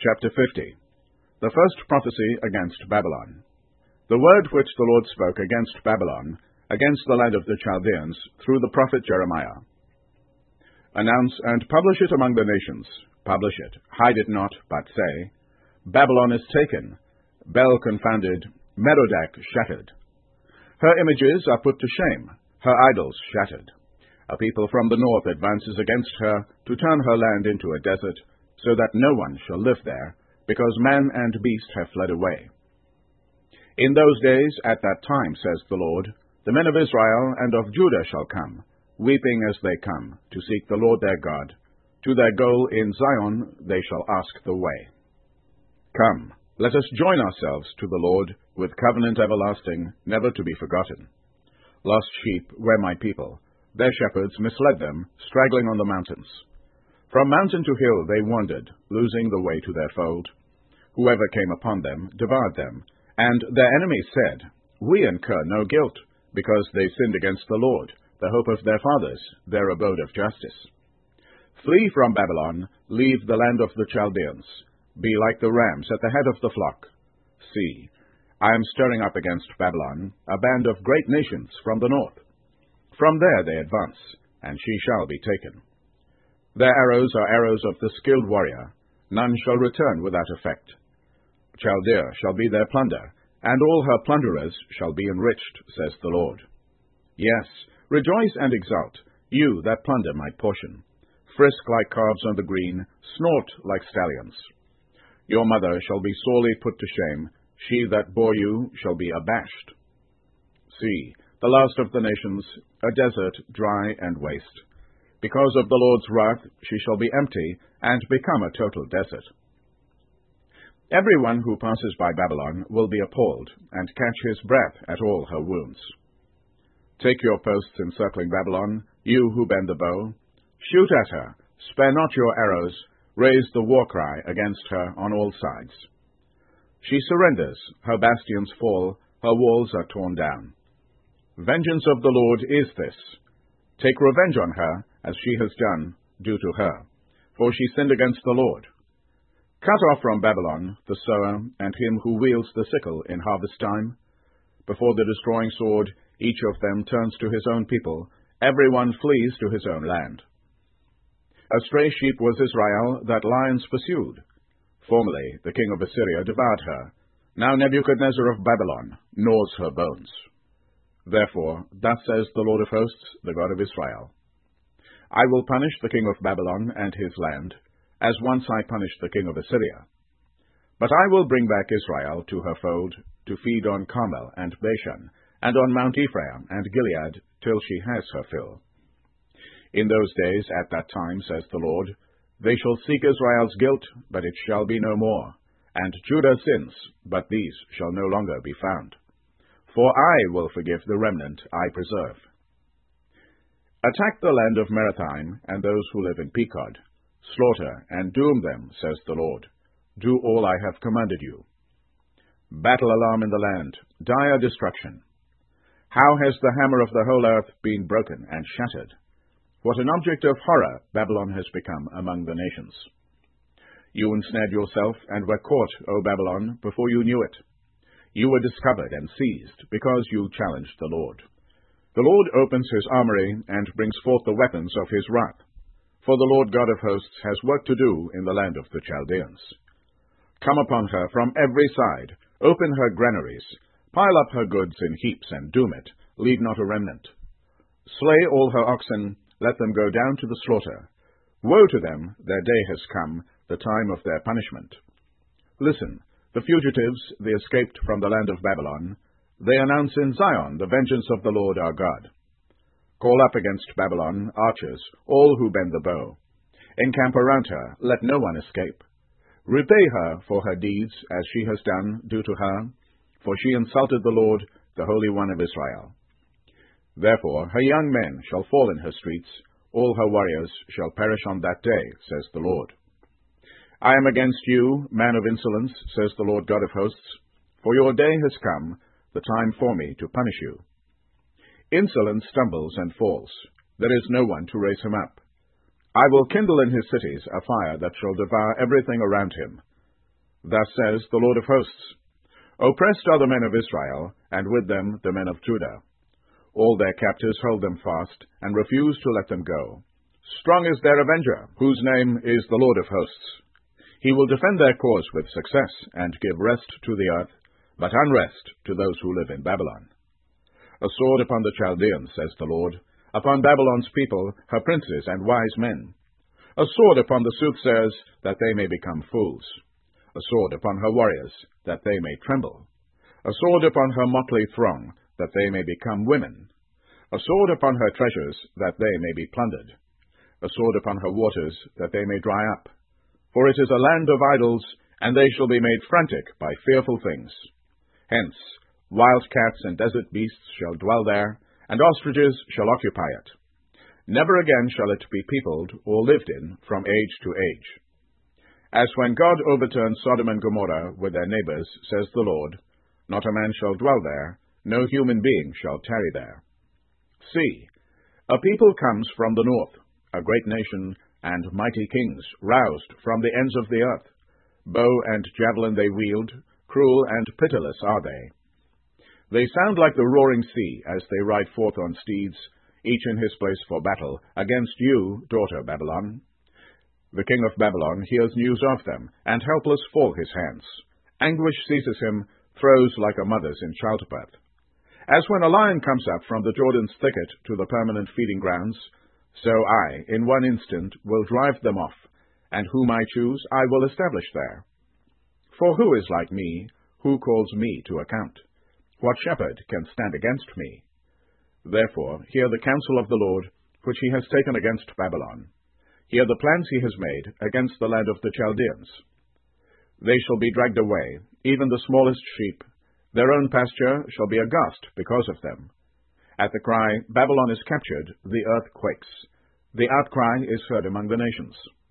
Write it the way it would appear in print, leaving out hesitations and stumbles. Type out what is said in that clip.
Chapter 50. The first prophecy against Babylon. The word which the Lord spoke against Babylon, against the land of the Chaldeans, through the prophet Jeremiah. Announce and publish it among the nations. Publish it, hide it not, but say, Babylon is taken, Bel confounded, Merodach shattered. Her images are put to shame, her idols shattered. A people from the north advances against her to turn her land into a desert, so that no one shall live there, because man and beast have fled away. In those days, at that time, says the Lord, the men of Israel and of Judah shall come, weeping as they come, to seek the Lord their God. To their goal in Zion they shall ask the way. Come, let us join ourselves to the Lord, with covenant everlasting, never to be forgotten. Lost sheep were my people. Their shepherds misled them, straggling on the mountains. From mountain to hill they wandered, losing the way to their fold. Whoever came upon them devoured them, and their enemies said, We incur no guilt, because they sinned against the Lord, the hope of their fathers, their abode of justice. Flee from Babylon, leave the land of the Chaldeans. Be like the rams at the head of the flock. See, I am stirring up against Babylon a band of great nations from the north. From there they advance, and she shall be taken. Their arrows are arrows of the skilled warrior. None shall return without effect. Chaldea shall be their plunder, and all her plunderers shall be enriched, says the Lord. Yes, rejoice and exult, you that plunder my portion. Frisk like calves on the green, snort like stallions. Your mother shall be sorely put to shame, she that bore you shall be abashed. See, the last of the nations, a desert dry and waste. Because of the Lord's wrath she shall be empty, and become a total desert. Everyone who passes by Babylon will be appalled, and catch his breath at all her wounds. Take your posts encircling Babylon, you who bend the bow. Shoot at her, spare not your arrows, raise the war cry against her on all sides. She surrenders, her bastions fall, her walls are torn down. Vengeance of the Lord is this. Take revenge on her, as she has done, do to her, for she sinned against the Lord. Cut off from Babylon the sower and him who wields the sickle in harvest time. Before the destroying sword, each of them turns to his own people, every one flees to his own land. A stray sheep was Israel that lions pursued. Formerly the king of Assyria devoured her. Now Nebuchadnezzar of Babylon gnaws her bones. Therefore, thus says the Lord of hosts, the God of Israel, I will punish the king of Babylon and his land, as once I punished the king of Assyria. But I will bring back Israel to her fold, to feed on Carmel and Bashan, and on Mount Ephraim and Gilead, till she has her fill. In those days, at that time, says the Lord, they shall seek Israel's guilt, but it shall be no more, and Judah's sins, but these shall no longer be found. For I will forgive the remnant I preserve. Attack the land of Merathaim and those who live in Pekod. Slaughter and doom them, says the Lord. Do all I have commanded you. Battle alarm in the land, dire destruction. How has the hammer of the whole earth been broken and shattered? What an object of horror Babylon has become among the nations. You ensnared yourself and were caught, O Babylon, before you knew it. You were discovered and seized, because you challenged the Lord. The Lord opens his armory and brings forth the weapons of his wrath. For the Lord God of hosts has work to do in the land of the Chaldeans. Come upon her from every side, open her granaries, pile up her goods in heaps and doom it, leave not a remnant. Slay all her oxen, let them go down to the slaughter. Woe to them, their day has come, the time of their punishment. Listen, the fugitives, the escaped from the land of Babylon, they announce in Zion the vengeance of the Lord our God. Call up against Babylon archers, all who bend the bow. Encamp around her, let no one escape. Repay her for her deeds, as she has done, do to her, for she insulted the Lord, the Holy One of Israel. Therefore her young men shall fall in her streets, all her warriors shall perish on that day, says the Lord. I am against you, man of insolence, says the Lord God of hosts, for your day has come, the time for me to punish you. Insolence stumbles and falls. There is no one to raise him up. I will kindle in his cities a fire that shall devour everything around him. Thus says the Lord of hosts, Oppressed are the men of Israel, and with them the men of Judah. All their captors hold them fast, and refuse to let them go. Strong is their avenger, whose name is the Lord of hosts. He will defend their cause with success, and give rest to the earth, but unrest to those who live in Babylon. A sword upon the Chaldeans, says the Lord, upon Babylon's people, her princes and wise men. A sword upon the soothsayers, that they may become fools. A sword upon her warriors, that they may tremble. A sword upon her motley throng, that they may become women. A sword upon her treasures, that they may be plundered. A sword upon her waters, that they may dry up. For it is a land of idols, and they shall be made frantic by fearful things. Hence, wild cats and desert beasts shall dwell there, and ostriches shall occupy it. Never again shall it be peopled or lived in from age to age. As when God overturned Sodom and Gomorrah with their neighbors, says the Lord, not a man shall dwell there, no human being shall tarry there. See, a people comes from the north, a great nation, and mighty kings, roused from the ends of the earth. Bow and javelin they wield, cruel and pitiless are they. They sound like the roaring sea as they ride forth on steeds, each in his place for battle, against you, daughter Babylon. The king of Babylon hears news of them, and helpless fall his hands. Anguish seizes him, throes like a mother's in childbirth. As when a lion comes up from the Jordan's thicket to the permanent feeding grounds, so I, in one instant, will drive them off, and whom I choose I will establish there. For who is like me, who calls me to account? What shepherd can stand against me? Therefore hear the counsel of the Lord, which he has taken against Babylon. Hear the plans he has made against the land of the Chaldeans. They shall be dragged away, even the smallest sheep. Their own pasture shall be aghast because of them. At the cry, Babylon is captured, the earth quakes. The outcry is heard among the nations.